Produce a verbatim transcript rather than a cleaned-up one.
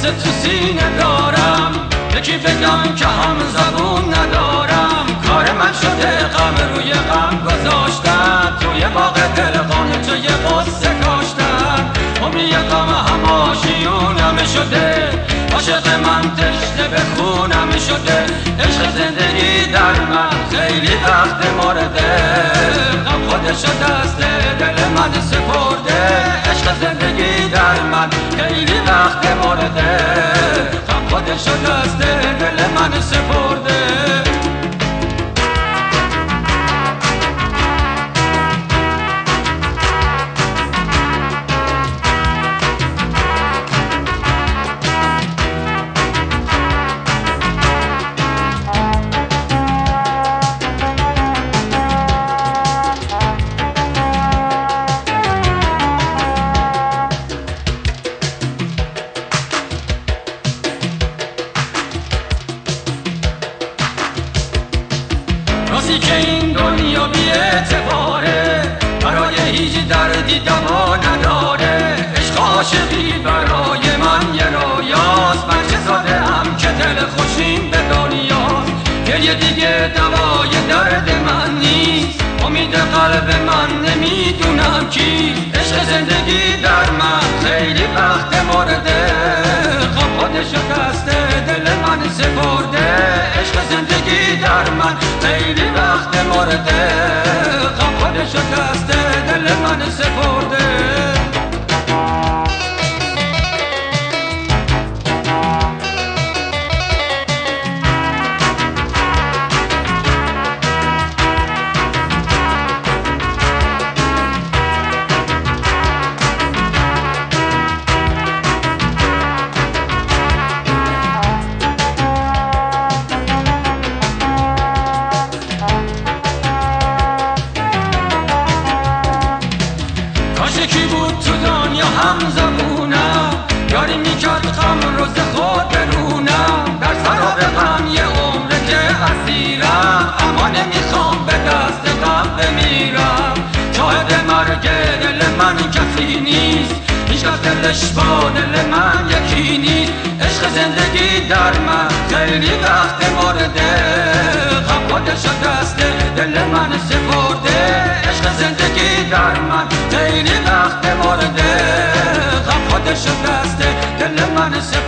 تو سینه دارم، یکی بگم که هم زبون ندارم. کار من شده غم روی غم گذاشتن، توی باغ دلقان توی قصه کاشتن. عمری غم هماشیونم شده، عاشق من تشنه به خونم شده. عشق زندگی در من خیلی وقت مرده، غم خودشو دست دل من سپرده. عشق زندگی در من خیلی وقت مرده، غم خودشو دست دل من سپرده. راستی که این دنیا بی اعتباره، برای هیچ دردی دوا نداره. عشق عاشقی برای من یه رویاست، من چه زاده ام که دل خوشیم به دنیاست. گریه دیگه دوای درد من نیست، امید قلب من نمیدونم کیست. عشق زندگی در من خیلی وقت مرده، غم خودشو دست دل من سپرده. عشق زندگی در من خیلی وقت مرده، غم خودشو دست دل من سپرده. یکی بود تو دنیا هم زبونم، یاری میکرد غم روز خود برونم. در سراب غم یه عمره که اسیرم، اما نمیخوام به دست غم بمیرم. شاهد مرگ دل من کسی نیست، هیچ کس دلش با دل من یکی نیست. عشق زندگی در من خیلی وقت مرده، غم خودشو دست دل من سپرده. عشق زندگی در من خیلی وقت مرده، غم خودشو دست دل من سپرده.